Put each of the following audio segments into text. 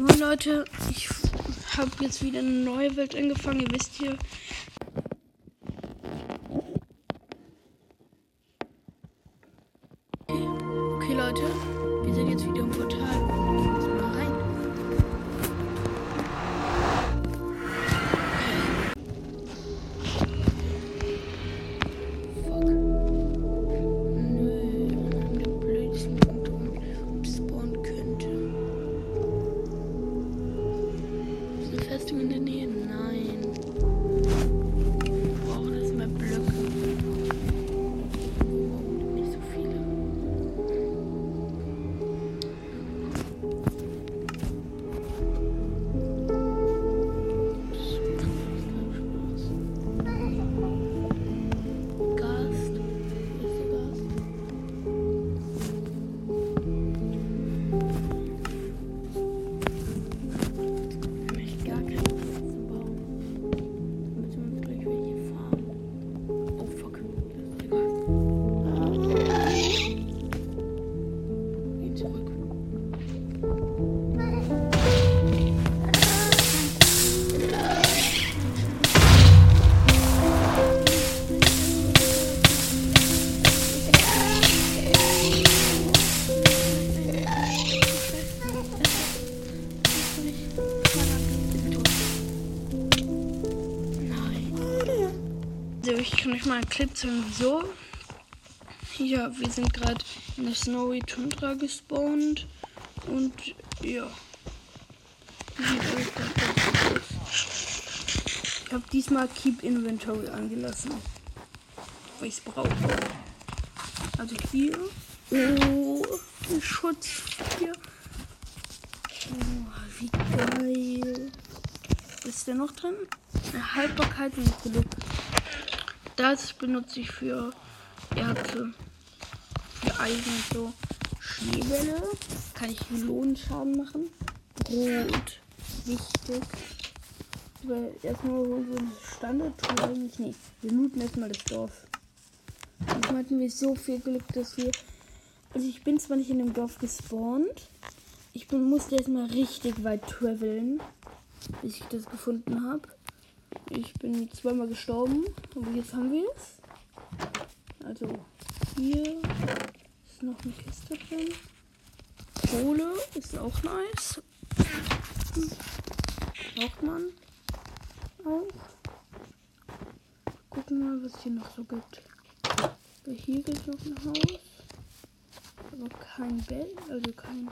Moin Leute, ich habe jetzt wieder eine neue Welt angefangen, ihr wisst hier. Okay Leute, wir sind jetzt wieder im Portal. Lass mal rein. Fuck. Nö, an dem blödsten Punkt, ob es spawnen könnte. Ist eine Festung in der Nähe? Nein. Wir brauchen erstmal Blöcke. Nicht so viele. Gast. Wo ist der Gast? Ich möchte gar keine Pflanzen bauen. Damit wir gleich welche farmen. Oh fuck. Das ist der Gast. Geh zurück. Also ich kann euch mal einen Clip zeigen, wieso. Ja, wir sind gerade in der Snowy Tundra gespawnt und ja. Sieht alles ganz gut aus. Ich habe diesmal Keep Inventory angelassen, weil ich es brauche. Also hier. Oh, ein Schutz hier. Oh, wie geil. Was ist denn noch drin? Eine Haltbarkeit und Glück. Das benutze ich für Erze, für Eisen und so. Schneebälle kann ich Melonenschaden machen. Rot, wichtig. Weil erstmal so ein Standard-Tool eigentlich nicht. Wir looten erstmal das Dorf. Jetzt hatten wir so viel Glück, dass wir... Also ich bin zwar nicht in dem Dorf gespawnt. Musste erstmal richtig weit traveln, bis ich das gefunden habe. Ich bin zweimal gestorben, aber jetzt haben wir es. Also hier ist noch eine Kiste drin. Kohle ist auch nice. Braucht man auch. Gucken wir mal, was hier noch so gibt. Hier gibt es noch ein Haus. Aber kein Bett, also kein...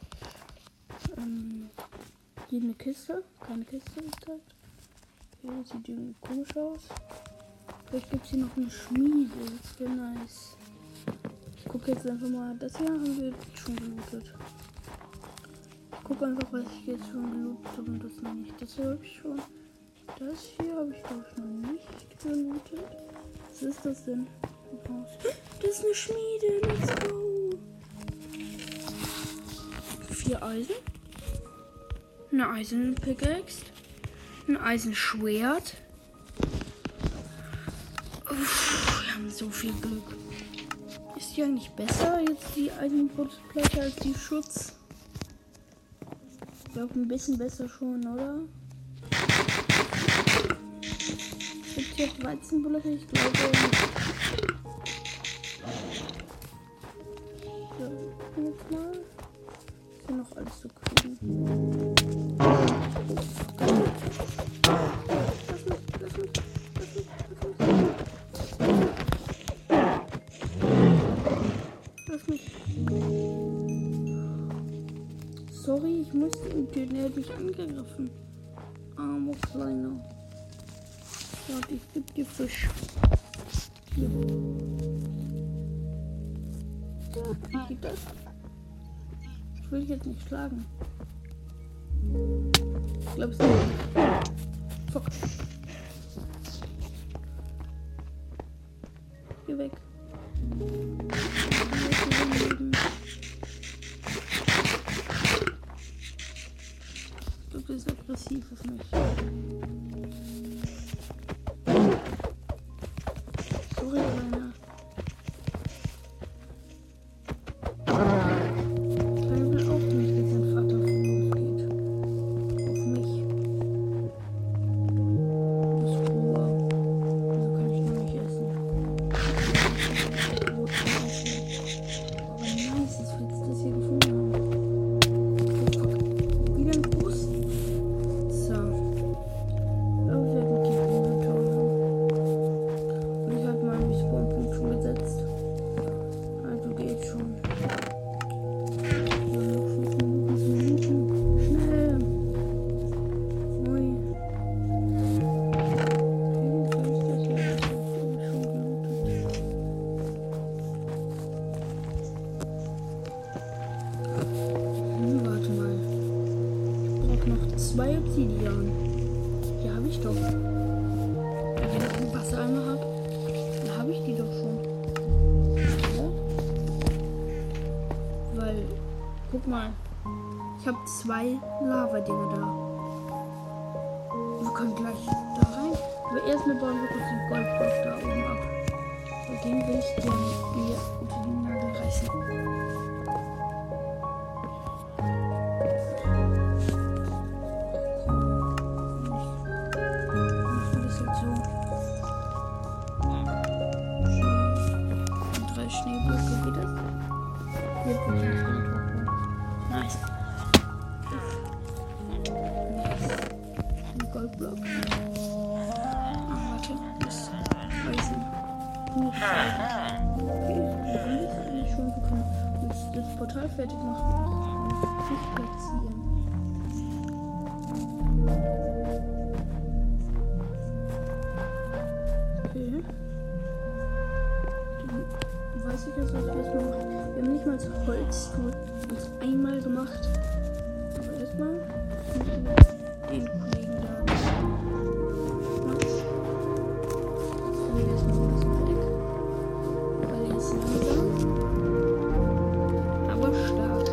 hier eine Kiste. Keine Kiste ist das. Okay, sieht irgendwie komisch aus. Vielleicht gibt es hier noch eine Schmiede. Das wäre nice. Ich gucke jetzt einfach mal. Das hier haben wir schon gelootet. Ich gucke einfach, was ich jetzt schon gelootet habe und das noch nicht. Das hier habe ich schon. Das hier habe ich, glaube ich, noch nicht gelootet. Was ist das denn? Das ist eine Schmiede. Let's go. 4 Eisen. Eine Eisenpickaxe. Ein Eisenschwert. Wir haben so viel Glück. Ist die eigentlich besser jetzt die Eisenbrustplatte als die Schutz? Ich glaube ein bisschen besser schon, oder? Gibt hier auch Weizenbullette? Ich glaube. So, guck mal. Ist hier noch alles zu kriegen. Sorry, ich musste ihn töten, er hat dich angegriffen. Armer Kleiner. Warte, ich geb dir Fisch. Hier. Wie geht das? Ich will dich jetzt nicht schlagen. Ich glaube es nicht. Fuck. Geh weg. Du bist aggressiv auf mich. Sorry, Rainer. Ich will auch nicht, dass dein Vater losgeht. brauche noch 2 Obsidian. Hier habe ich doch. Wenn ich einen Wassereimer habe, dann habe ich die doch schon. Ja? Weil, guck mal, ich habe 2 Lava-Dinger da. Wir können gleich da rein. Aber erstmal bauen wir kurz den Goldblock da oben ab. Bei dem will ich den mir unter den Nagel reißen. Nice. Ein Goldblock. Warte, das Eisen. Okay, schon, wir können uns das Portal fertig machen. Nicht platzieren. Okay. Dann weiß ich jetzt, was wir erstmal machen. Wir haben nicht mal das Holz uns einmal gemacht. Aber erstmal den Kollegen da. Dann erstmal ein bisschen weg. Weil er ist langsam. Aber stark.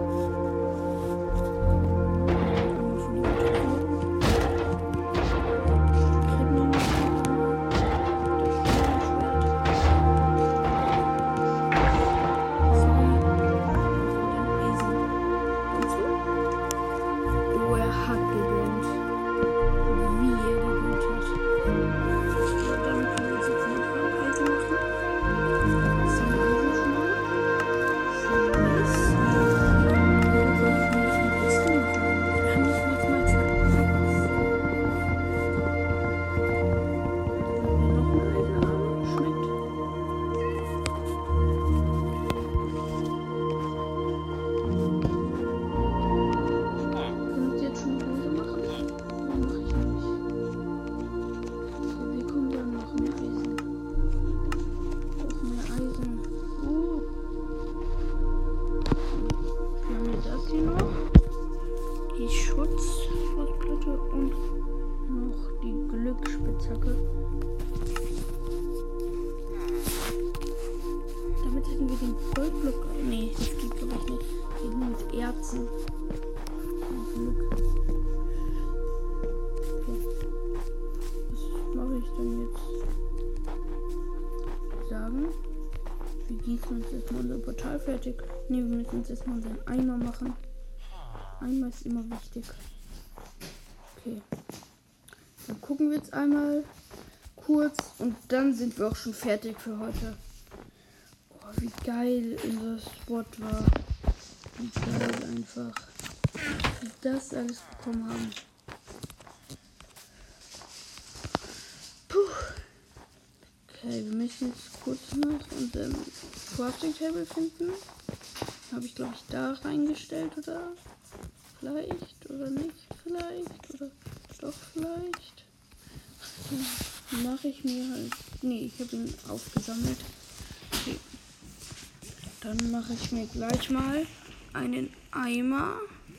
Fertig. Ne, wir müssen uns erstmal unseren Eimer machen. Eimer ist immer wichtig. Okay. Dann gucken wir jetzt einmal kurz und dann sind wir auch schon fertig für heute. Oh, wie geil unser Spot war. Wie geil einfach. Wie wir das alles bekommen haben. Puh. Okay, wir müssen jetzt kurz noch unseren Crafting Table finden. Habe ich, glaube ich, da reingestellt oder vielleicht oder nicht vielleicht oder doch vielleicht. Dann mache ich mir halt. Nee, ich habe ihn aufgesammelt. Okay. Dann mache ich mir gleich mal einen Eimer.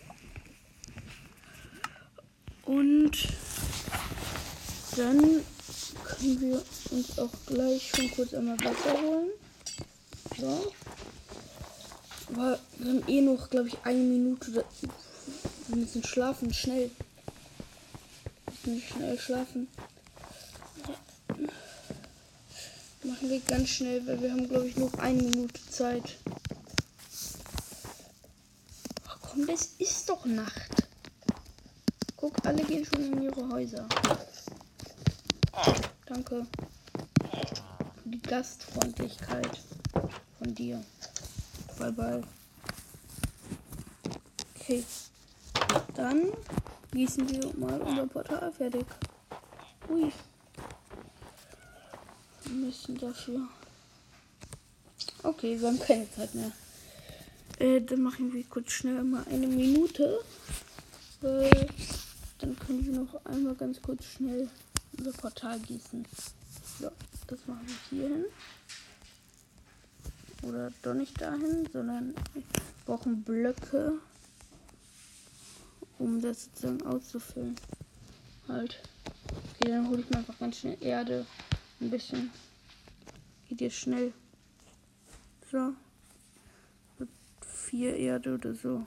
Und dann können wir uns auch gleich schon kurz einmal Wasser holen. So. Aber wir haben eh noch, glaube ich, 1 Minute. Wir müssen schlafen, schnell. Wir müssen schnell schlafen. Machen wir ganz schnell, weil wir haben, glaube ich, noch 1 Minute Zeit. Ach komm, das ist doch Nacht. Guck, alle gehen schon in ihre Häuser. Danke für die Gastfreundlichkeit von dir. Bye bye. Okay. Dann gießen wir mal unser Portal fertig. Ui. Wir müssen dafür. Okay, wir haben keine Zeit mehr. Dann machen wir kurz schnell mal 1 Minute. Weil dann können wir noch einmal ganz kurz schnell unser Portal gießen. So, das machen wir hier hin. Oder doch nicht dahin, sondern wir brauchen Blöcke. um das sozusagen auszufüllen. Halt. Okay, dann hole ich mir einfach ganz schnell Erde. Ein bisschen. Geht jetzt schnell. So. 4 Erde oder so.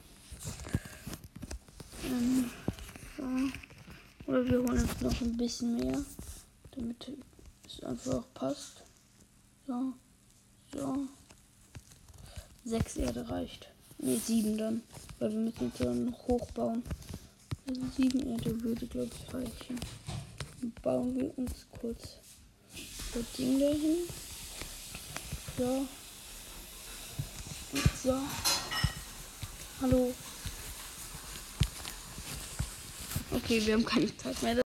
So. Oder wir holen uns noch ein bisschen mehr, damit es einfach passt. So. So. 6 Erde reicht. Ne, 7 dann. Weil wir müssen uns dann noch hochbauen. Also 7 Erde würde, glaube ich, reichen. Dann bauen wir uns kurz das Ding dahin. So. Und so. Hallo. Okay, wir haben keine Zeit mehr.